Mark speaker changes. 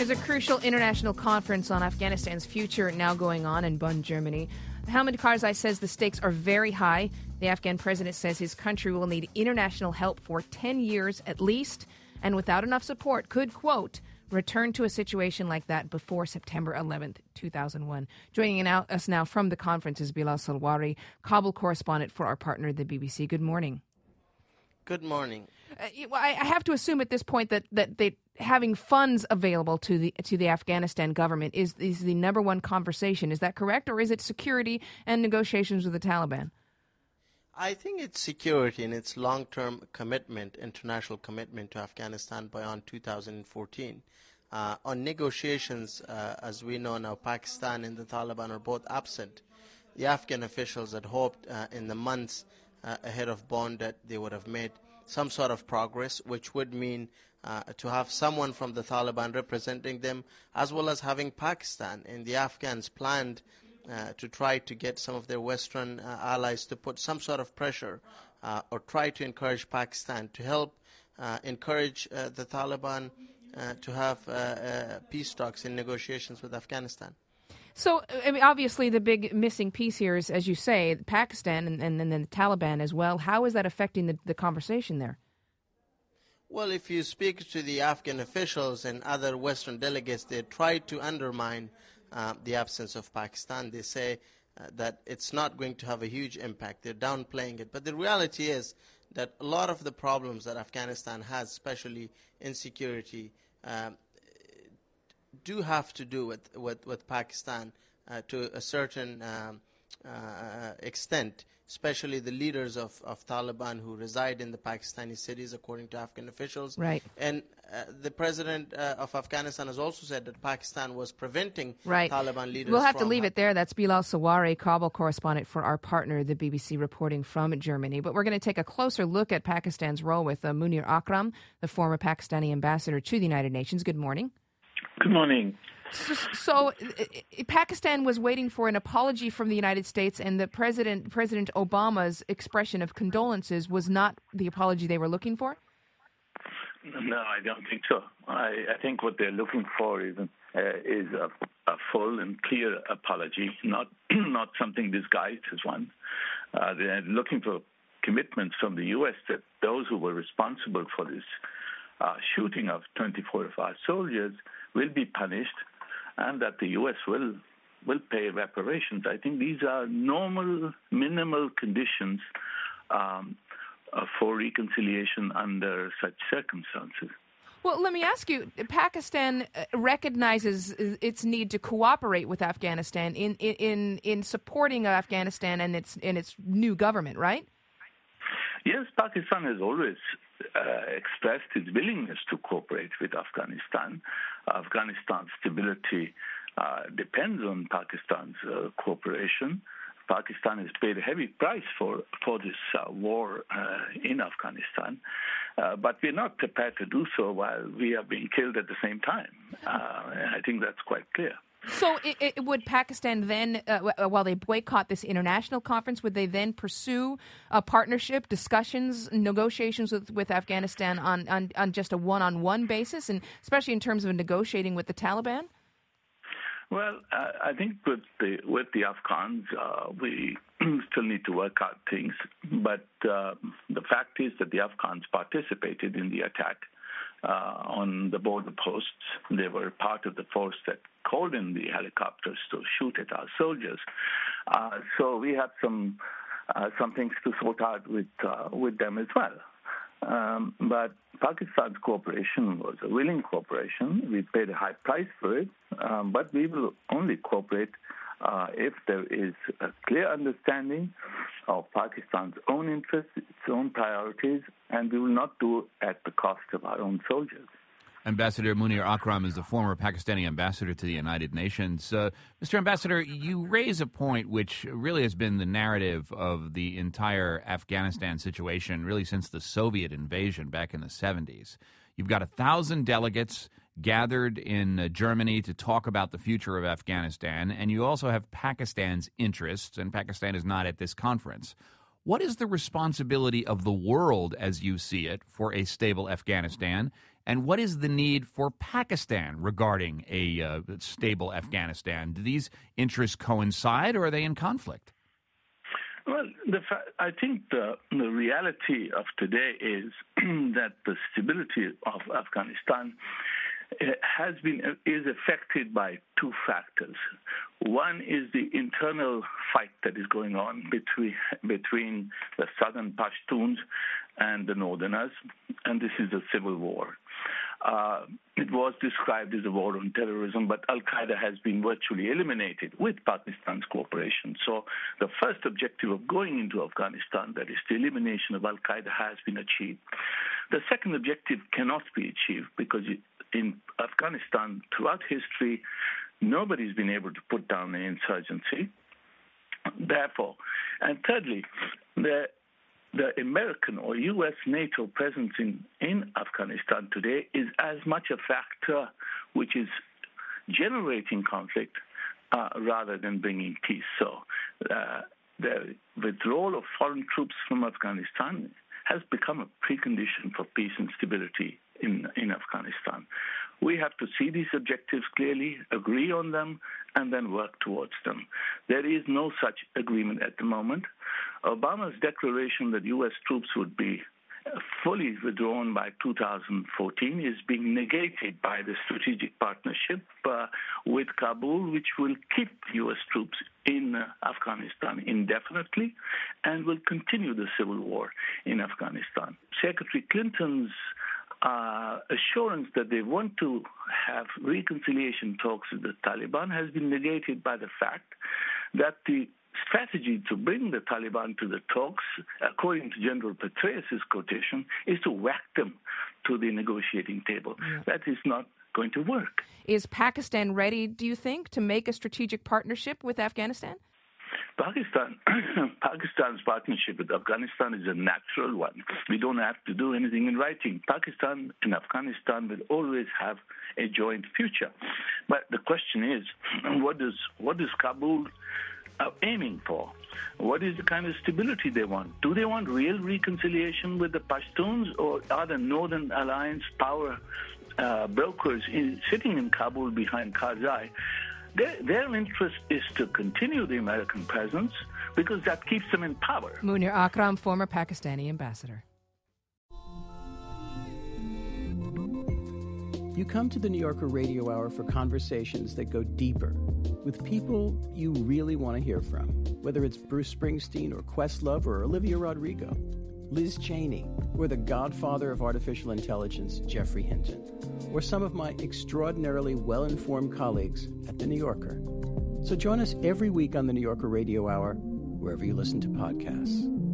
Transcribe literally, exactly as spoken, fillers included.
Speaker 1: There's a crucial international conference on Afghanistan's future now going on in Bonn, Germany. Hamid Karzai says the stakes are very high. The Afghan president says his country will need international help for ten years at least, and without enough support could, quote, return to a situation like that before September eleventh, two thousand one. Joining us now from the conference is Bilal Salwari, Kabul correspondent for our partner, the B B C. Good morning.
Speaker 2: Good morning.
Speaker 1: Uh, I have to assume at this point that, that they, having funds available to the to the Afghanistan government is, is the number one conversation. Is that correct? Or is it security and negotiations with the Taliban?
Speaker 2: I think it's security and its long-term commitment, international commitment to Afghanistan beyond two thousand fourteen. Uh, on negotiations, uh, as we know now, Pakistan and the Taliban are both absent. The Afghan officials had hoped uh, in the months uh, ahead of Bonn that they would have made some sort of progress, which would mean uh, to have someone from the Taliban representing them, as well as having Pakistan. And the Afghans planned uh, to try to get some of their Western uh, allies to put some sort of pressure uh, or try to encourage Pakistan to help uh, encourage uh, the Taliban uh, to have uh, uh, peace talks and negotiations with Afghanistan.
Speaker 1: So, I mean, obviously, the big missing piece here is, as you say, Pakistan and, and, and then the Taliban as well. How is that affecting the, the conversation there?
Speaker 2: Well, if you speak to the Afghan officials and other Western delegates, they try to undermine uh, the absence of Pakistan. They say uh, that it's not going to have a huge impact. They're downplaying it. But the reality is that a lot of the problems that Afghanistan has, especially insecurity, um, do have to do with, with, with Pakistan uh, to a certain um, uh, extent, especially the leaders of, of Taliban who reside in the Pakistani cities, according to Afghan officials.
Speaker 1: Right.
Speaker 2: And uh, the president uh, of Afghanistan has also said that Pakistan was preventing
Speaker 1: right.
Speaker 2: Taliban leaders
Speaker 1: We'll have
Speaker 2: from
Speaker 1: to leave
Speaker 2: ha-
Speaker 1: it there. That's Bilal Salwari, Kabul correspondent for our partner, the B B C, reporting from Germany. But we're going to take a closer look at Pakistan's role with uh, Munir Akram, the former Pakistani ambassador to the United Nations. Good morning.
Speaker 3: Good morning.
Speaker 1: So, so uh, Pakistan was waiting for an apology from the United States, and the president, President Obama's expression of condolences was not the apology they were looking for?
Speaker 3: No, I don't think so. I, I think what they're looking for is, uh, is a, a full and clear apology, not not something disguised as one. Uh, they're looking for commitments from the U S that those who were responsible for this uh, shooting of twenty-four of our soldiers will be punished, and that the U S will will pay reparations. I think these are normal, minimal conditions um, uh, for reconciliation under such circumstances.
Speaker 1: Well, let me ask you, Pakistan recognizes its need to cooperate with Afghanistan in in, in supporting Afghanistan and its in its new government, right?
Speaker 3: Yes, Pakistan has always uh, expressed its willingness to cooperate with Afghanistan. Afghanistan's stability uh, depends on Pakistan's uh, cooperation. Pakistan has paid a heavy price for, for this uh, war uh, in Afghanistan, uh, but we're not prepared to do so while we are being killed at the same time. Uh, I think that's quite clear.
Speaker 1: So it, it, would Pakistan then, uh, while they boycott this international conference, would they then pursue a partnership, discussions, negotiations with, with Afghanistan on, on, on just a one-on-one basis, and especially in terms of negotiating with the Taliban?
Speaker 3: Well, uh, I think with the with the Afghans, uh, we still need to work out things. But uh, the fact is that the Afghans participated in the attack uh, on the border posts. They were part of the force that called in the helicopters to shoot at our soldiers. Uh, so we have some uh, some things to sort out with uh, with them as well. Um, but Pakistan's cooperation was a willing cooperation. We paid a high price for it, um, but we will only cooperate uh, if there is a clear understanding of Pakistan's own interests, its own priorities, and we will not do it at the cost of our own soldiers.
Speaker 4: Ambassador Munir Akram is the former Pakistani ambassador to the United Nations. Uh, Mister Ambassador, you raise a point which really has been the narrative of the entire Afghanistan situation, really since the Soviet invasion back in the seventies. You've got a thousand delegates gathered in uh, Germany to talk about the future of Afghanistan, and you also have Pakistan's interests, and Pakistan is not at this conference. What is the responsibility of the world, as you see it, for a stable Afghanistan? And what is the need for Pakistan regarding a uh, stable Afghanistan? Do these interests coincide, or are they in conflict?
Speaker 3: Well, the fa- I think the, the reality of today is that the stability of Afghanistan has been is affected by two factors. One is the internal fight that is going on between between the southern Pashtuns and the northerners, and this is a civil war. Uh, it was described as a war on terrorism, but Al-Qaeda has been virtually eliminated with Pakistan's cooperation. So the first objective of going into Afghanistan, that is the elimination of Al-Qaeda, has been achieved. The second objective cannot be achieved because in Afghanistan, throughout history, nobody's been able to put down an insurgency. Therefore, and thirdly, the The American or U S NATO presence in, in Afghanistan today is as much a factor which is generating conflict uh, rather than bringing peace. So uh, the withdrawal of foreign troops from Afghanistan has become a precondition for peace and stability in, in Afghanistan. We have to see these objectives clearly, agree on them, and then work towards them. There is no such agreement at the moment. Obama's declaration that U S troops would be fully withdrawn by two thousand fourteen is being negated by the strategic partnership uh, with Kabul, which will keep U S troops in uh, Afghanistan indefinitely and will continue the civil war in Afghanistan. Secretary Clinton's Uh, assurance that they want to have reconciliation talks with the Taliban has been negated by the fact that the strategy to bring the Taliban to the talks, according to General Petraeus' quotation, is to whack them to the negotiating table. Yeah. That is not going to work.
Speaker 1: Is Pakistan ready, do you think, to make a strategic partnership with Afghanistan?
Speaker 3: Pakistan, Pakistan's partnership with Afghanistan is a natural one. We don't have to do anything in writing. Pakistan and Afghanistan will always have a joint future. But the question is, what is what is Kabul uh, aiming for? What is the kind of stability they want? Do they want real reconciliation with the Pashtuns, or are the Northern Alliance power uh, brokers in, sitting in Kabul behind Karzai? Their, their interest is to continue the American presence because that keeps them in power.
Speaker 1: Munir Akram, former Pakistani ambassador.
Speaker 5: You come to the New Yorker Radio Hour for conversations that go deeper with people you really want to hear from, whether it's Bruce Springsteen or Questlove or Olivia Rodrigo, Liz Cheney, or the godfather of artificial intelligence, Geoffrey Hinton, or some of my extraordinarily well-informed colleagues at The New Yorker. So join us every week on the New Yorker Radio Hour, wherever you listen to podcasts.